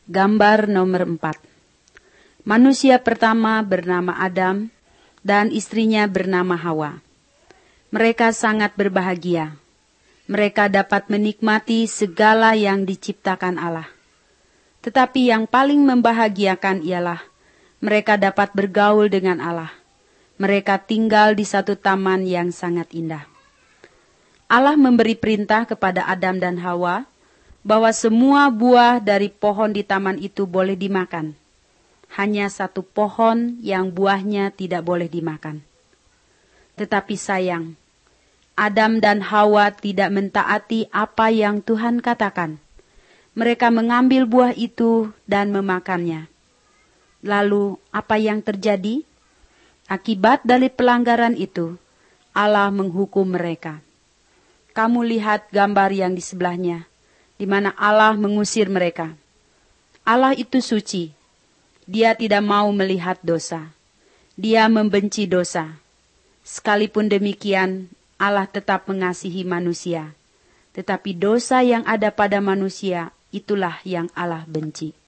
Gambar nomor 4. Manusia pertama bernama Adam dan istrinya bernama Hawa. Mereka sangat berbahagia. Mereka dapat menikmati segala yang diciptakan Allah. Tetapi yang paling membahagiakan ialah mereka dapat bergaul dengan Allah. Mereka tinggal di satu taman yang sangat indah. Allah memberi perintah kepada Adam dan Hawa bahwa semua buah dari pohon di taman itu boleh dimakan. Hanya satu pohon yang buahnya tidak boleh dimakan. Tetapi sayang, Adam dan Hawa tidak mentaati apa yang Tuhan katakan. Mereka mengambil buah itu dan memakannya. Lalu apa yang terjadi? Akibat dari pelanggaran itu, Allah menghukum mereka. Kamu lihat gambar yang di sebelahnya, di mana Allah mengusir mereka. Allah itu suci. Dia tidak mau melihat dosa. Dia membenci dosa. Sekalipun demikian, Allah tetap mengasihi manusia. Tetapi dosa yang ada pada manusia, itulah yang Allah benci.